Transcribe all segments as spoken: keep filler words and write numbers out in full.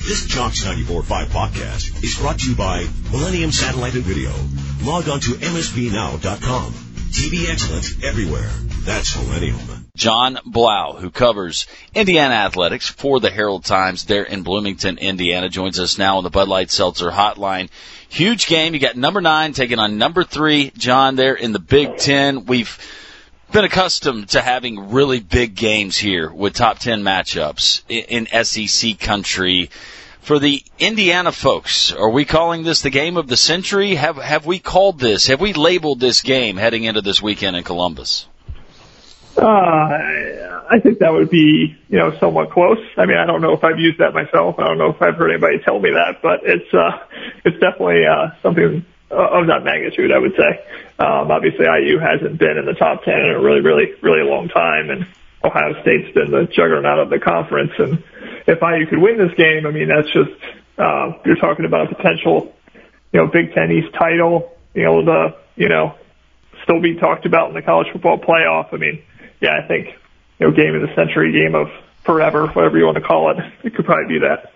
This Jocks ninety-four point five podcast is brought to you by Millennium Satellite and Video. Log on to M S B now dot com. T V excellence everywhere. That's Millennium. John Blau, who covers Indiana athletics for the Herald Times there in Bloomington, Indiana, joins us now on the Bud Light Seltzer hotline. Huge game. You got number nine taking on number three, John, there in the Big Ten. We've been accustomed to having really big games here with top ten matchups in S E C country. For the Indiana folks, are we calling this the game of the century? Have have we called this? Have we labeled this game heading into this weekend in Columbus? Uh, I think that would be, you know, somewhat close. I mean, I don't know if I've used that myself. I don't know if I've heard anybody tell me that, but it's uh, it's definitely uh, something of that magnitude, I would say. Um, obviously, I U hasn't been in the top ten in a really, really, really long time, and Ohio State's been the juggernaut of the conference. And if I U could win this game, I mean, that's just uh, you're talking about a potential, you know, Big Ten East title, being able to, you know, still be talked about in the college football playoff. I mean, yeah, I think, you know, game of the century, game of forever, whatever you want to call it, it could probably be that.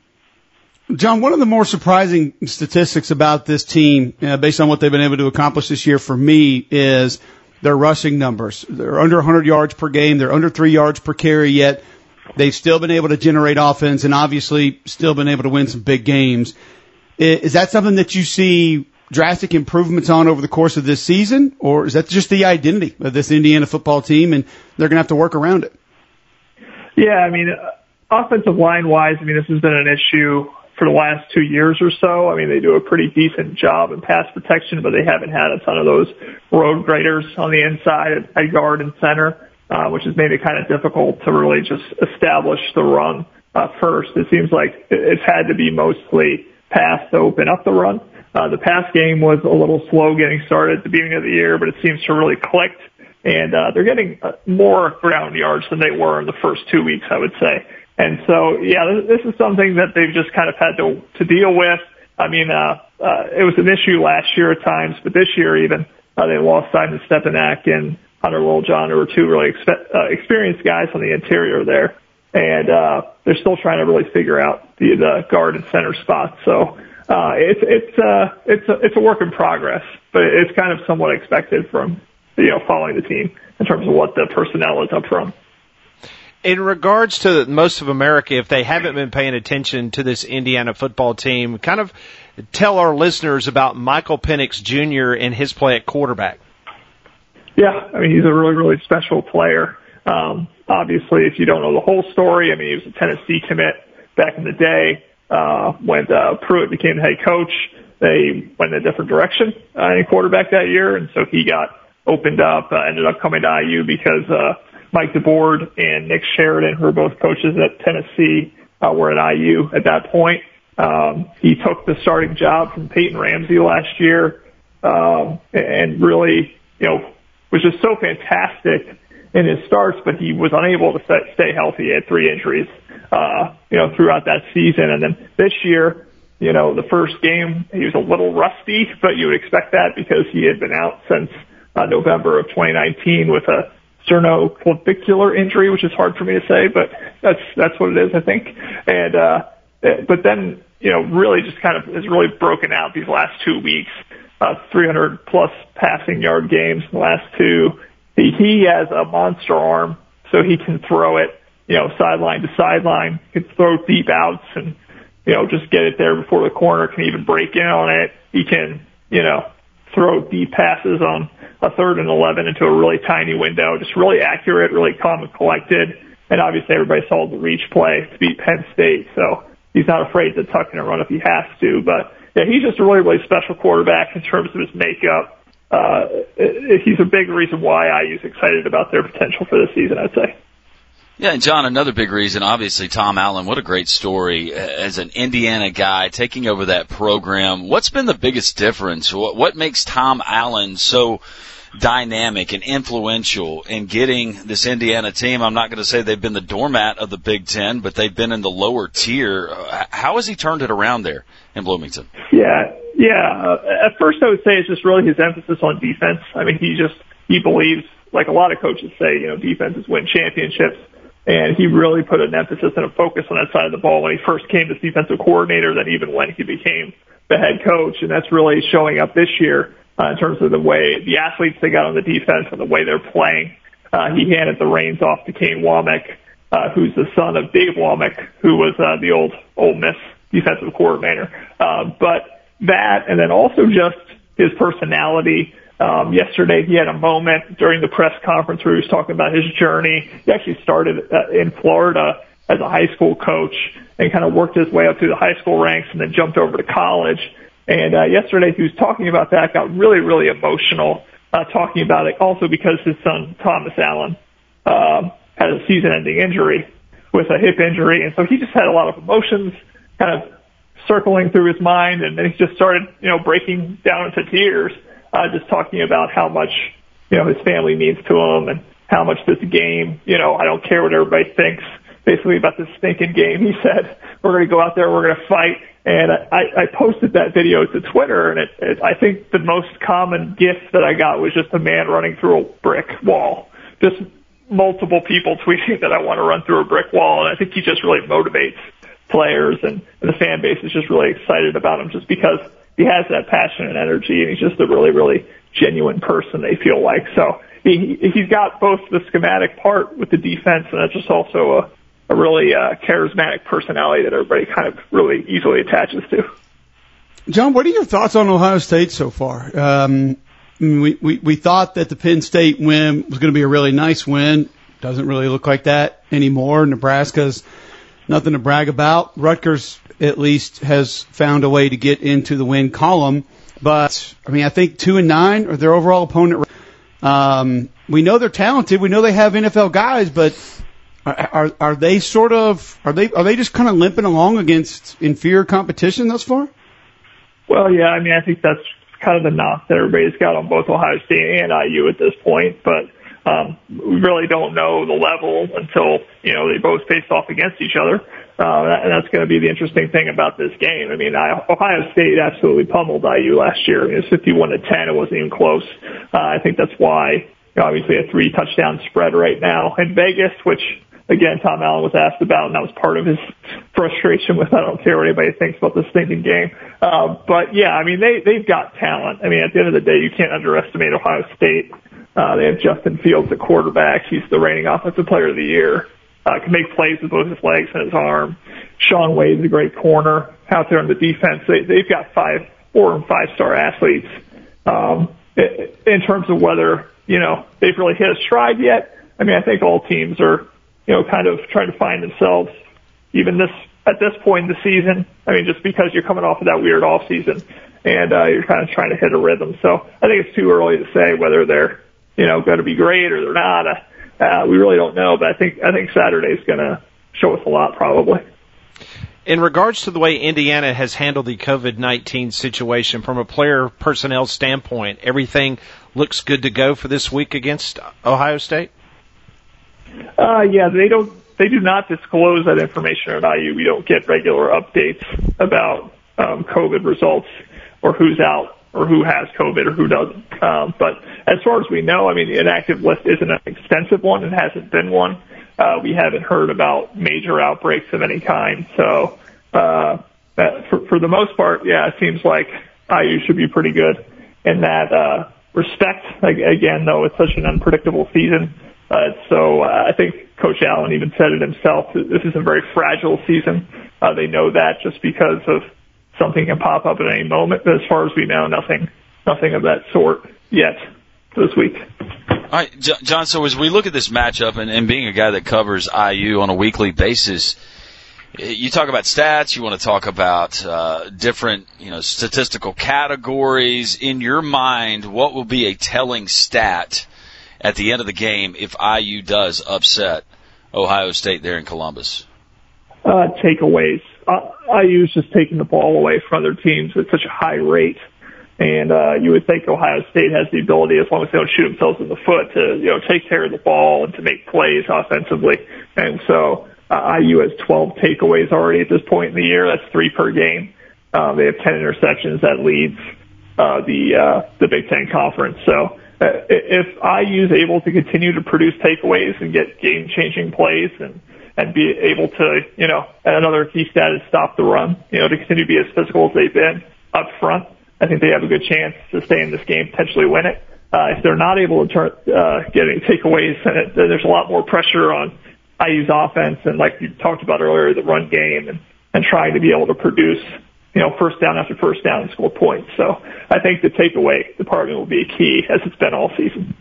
John, one of the more surprising statistics about this team, uh, based on what they've been able to accomplish this year for me, is their rushing numbers. They're under one hundred yards per game. They're under three yards per carry, yet they've still been able to generate offense and obviously still been able to win some big games. Is that something that you see drastic improvements on over the course of this season, or is that just the identity of this Indiana football team and they're going to have to work around it? Yeah, I mean, uh, offensive line-wise, I mean, this has been an issue for the last two years or so. I mean, they do a pretty decent job in pass protection, but they haven't had a ton of those road graders on the inside at guard and center, uh, which has made it kind of difficult to really just establish the run uh, first. It seems like it's had to be mostly pass to open up the run. Uh, the pass game was a little slow getting started at the beginning of the year, but it seems to really clicked. And uh, they're getting uh, more ground yards than they were in the first two weeks, I would say. And so, yeah, this, this is something that they've just kind of had to to deal with. I mean, uh, uh, it was an issue last year at times, but this year even uh, they lost Simon Stepanak and Hunter Littlejohn, who were two really expe- uh, experienced guys on the interior there. And uh, they're still trying to really figure out the, the guard and center spots. So uh, it's it's uh, it's a, it's a work in progress, but it's kind of somewhat expected from, you know, following the team in terms of what the personnel is up front. In regards to most of America, if they haven't been paying attention to this Indiana football team, kind of tell our listeners about Michael Penix Junior and his play at quarterback. Yeah, I mean, he's a really, really special player. Um, obviously, if you don't know the whole story, I mean, he was a Tennessee commit back in the day. Uh, when uh, Pruitt became the head coach, they went in a different direction uh, in quarterback that year, and so he got opened up, uh, ended up coming to I U because uh, Mike DeBoard and Nick Sheridan, who were both coaches at Tennessee, uh, were at I U at that point. Um, he took the starting job from Peyton Ramsey last year, um, and really, you know, was just so fantastic in his starts, but he was unable to stay healthy. He had three injuries, uh, you know, throughout that season. And then this year, you know, the first game, he was a little rusty, but you would expect that because he had been out since uh, November of twenty nineteen with a sternoclavicular injury, which is hard for me to say, but that's, that's what it is, I think. And, uh, but then, you know, really just kind of has really broken out these last two weeks, uh, three hundred plus passing yard games in the last two. He, he has a monster arm, so he can throw it, you know, sideline to sideline, he can throw deep outs and, you know, just get it there before the corner can even break in on it. He can, you know, throw deep passes on a third and eleven into a really tiny window, just really accurate, really calm and collected. And obviously everybody saw the reach play to beat Penn State, so he's not afraid to tuck in and run if he has to. But yeah, he's just a really, really special quarterback in terms of his makeup. Uh, he's a big reason why I U's excited about their potential for this season, I'd say. Yeah, and John, another big reason, obviously, Tom Allen, what a great story as an Indiana guy taking over that program. What's been the biggest difference? What, what makes Tom Allen so dynamic and influential in getting this Indiana team? I'm not going to say they've been the doormat of the Big Ten, but they've been in the lower tier. How has he turned it around there in Bloomington? Yeah, yeah. Uh, at first I would say it's just really his emphasis on defense. I mean, he just, he believes, like a lot of coaches say, you know, defenses win championships. And he really put an emphasis and a focus on that side of the ball when he first came as defensive coordinator, then even when he became the head coach. And that's really showing up this year uh, in terms of the way the athletes they got on the defense and the way they're playing. Uh, he handed the reins off to Kane Womack, uh, who's the son of Dave Womack, who was uh, the old Ole Miss defensive coordinator. Uh, but that, and then also just his personality. Um, yesterday he had a moment during the press conference where he was talking about his journey. He actually started uh, in Florida as a high school coach and kind of worked his way up through the high school ranks and then jumped over to college. And uh, yesterday he was talking about that, got really, really emotional, uh, talking about it also because his son, Thomas Allen, uh, had a season-ending injury with a hip injury. And so he just had a lot of emotions kind of circling through his mind, and then he just started, you know, breaking down into tears. Uh, just talking about how much, you know, his family means to him and how much this game, you know, I don't care what everybody thinks, basically about this stinking game. He said, we're going to go out there, we're going to fight. And I, I posted that video to Twitter, and it, it, I think the most common gift that I got was just a man running through a brick wall. Just multiple people tweeting that I want to run through a brick wall. And I think he just really motivates players, and, and the fan base is just really excited about him just because he has that passion and energy, and he's just a really, really genuine person, they feel like. So he, he's got both the schematic part with the defense, and that's just also a, a really uh, charismatic personality that everybody kind of really easily attaches to. John, what are your thoughts on Ohio State so far? Um, we, we, we thought that the Penn State win was going to be a really nice win. Doesn't really look like that anymore. Nebraska's nothing to brag about. Rutgers at least has found a way to get into the win column. But, I mean, I think two and nine are their overall opponent. Um, we know they're talented. We know they have N F L guys, but are, are, are they sort of, are they, are they just kind of limping along against inferior competition thus far? Well, yeah, I mean, I think that's kind of the knock that everybody's got on both Ohio State and I U at this point. But, um, we really don't know the level until, you know, they both face off against each other. Uh, and that's going to be the interesting thing about this game. I mean, I, Ohio State absolutely pummeled I U last year. I mean, it was fifty-one to ten. It wasn't even close. Uh, I think that's why, you know, obviously a three touchdown spread right now in Vegas, which again, Tom Allen was asked about, and that was part of his frustration with, I don't care what anybody thinks about this stinking game. Uh, but yeah, I mean, they, they've got talent. I mean, at the end of the day, you can't underestimate Ohio State. Uh, they have Justin Fields at quarterback. He's the reigning offensive player of the year. Uh, can make plays with both his legs and his arm. Sean Wade's a great corner out there on the defense. They, they've got five, four and five star athletes. Um, in terms of whether, you know, they've really hit a stride yet, I mean, I think all teams are, you know, kind of trying to find themselves even this, at this point in the season. I mean, just because you're coming off of that weird off season and, uh, you're kind of trying to hit a rhythm. So I think it's too early to say whether they're, you know, going to be great or they're not. Uh, Uh, we really don't know, but I think I think Saturday's going to show us a lot, probably. In regards to the way Indiana has handled the COVID nineteen situation from a player personnel standpoint, everything looks good to go for this week against Ohio State? Uh, yeah, they don't. They do not disclose that information at I U. We don't get regular updates about um, COVID results or who's out or who has COVID or who doesn't. Um, but as far as we know, I mean, the inactive list isn't an extensive one. It hasn't been one. Uh, we haven't heard about major outbreaks of any kind. So, uh, that for, for the most part, yeah, it seems like I U should be pretty good in that, uh, respect. Again, though, it's such an unpredictable season. Uh, so, uh, I think Coach Allen even said it himself. This is a very fragile season. Uh, they know that just because of something can pop up at any moment, but as far as we know, nothing, nothing of that sort yet this week. All right, John, so as we look at this matchup and, and being a guy that covers I U on a weekly basis, you talk about stats, you want to talk about uh, different, you know, statistical categories. In your mind, what will be a telling stat at the end of the game if I U does upset Ohio State there in Columbus? Uh, takeaways. Uh, I U is just taking the ball away from other teams at such a high rate. And, uh, you would think Ohio State has the ability, as long as they don't shoot themselves in the foot, to, you know, take care of the ball and to make plays offensively. And so, uh, I U has twelve takeaways already at this point in the year. That's three per game. Um, they have ten interceptions. That leads, uh, the, uh, the Big Ten Conference. So, if I U is able to continue to produce takeaways and get game-changing plays and, and be able to, you know, another key stat is stop the run, you know, to continue to be as physical as they've been up front, I think they have a good chance to stay in this game, potentially win it. Uh, if they're not able to turn, uh, get any takeaways, then, it, then there's a lot more pressure on I U's offense and, like you talked about earlier, the run game and, and trying to be able to produce, you know, first down after first down and score points. So I think the takeaway department will be key as it's been all season.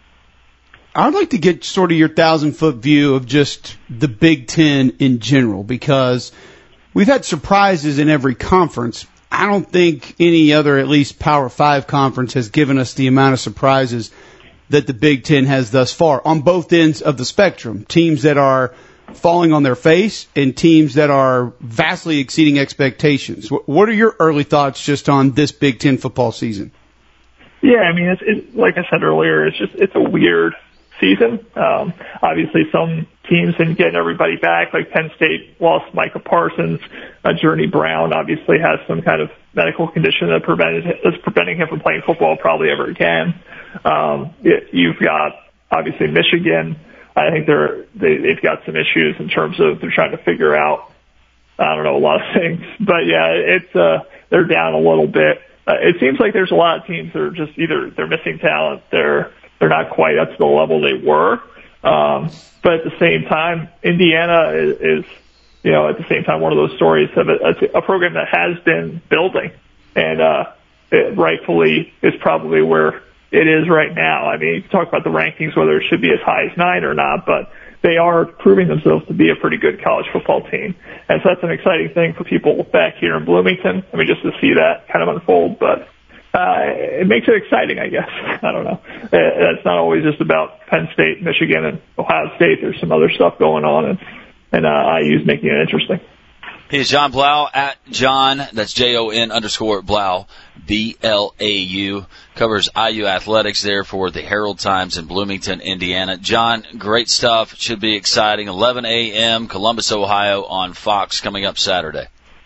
I'd like to get sort of your thousand-foot view of just the Big Ten in general, because we've had surprises in every conference. I don't think any other, at least Power Five conference, has given us the amount of surprises that the Big Ten has thus far on both ends of the spectrum. Teams that are falling on their face and teams that are vastly exceeding expectations. What are your early thoughts just on this Big Ten football season? Yeah, I mean, it's, it, like I said earlier, it's just, it's a weird season. Um, obviously some teams didn't get everybody back, like Penn State lost Micah Parsons. Uh, Journey Brown obviously has some kind of medical condition that prevented, that's preventing him from playing football probably ever again. Um, it, you've got obviously Michigan. I think they're, they, they've got some issues in terms of they're trying to figure out, I don't know, a lot of things. But yeah, it's, uh, they're down a little bit. Uh, it seems like there's a lot of teams that are just either they're missing talent, they're, they're not quite up to the level they were. Um, but at the same time, Indiana is, is, you know, at the same time, one of those stories of a, a program that has been building and, uh, it rightfully is probably where it is right now. I mean, you talk about the rankings, whether it should be as high as nine or not, but they are proving themselves to be a pretty good college football team. And so that's an exciting thing for people back here in Bloomington. I mean, just to see that kind of unfold, but, uh, it makes it exciting, I guess. I don't know. It's not always just about Penn State, Michigan, and Ohio State. There's some other stuff going on, and, and uh, I U's making it interesting. He's John Blau at John, that's J O N underscore Blau, B L A U, covers I U athletics there for the Herald Times in Bloomington, Indiana. John, great stuff. It should be exciting. eleven a.m., Columbus, Ohio on Fox coming up Saturday.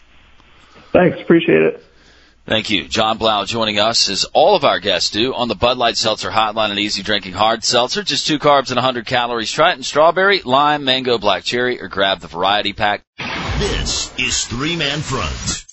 Thanks. Appreciate it. Thank you. John Blau joining us, as all of our guests do, on the Bud Light Seltzer Hotline, an easy drinking hard seltzer. Just two carbs and one hundred calories. Try it in strawberry, lime, mango, black cherry, or grab the variety pack. This is Three Man Front.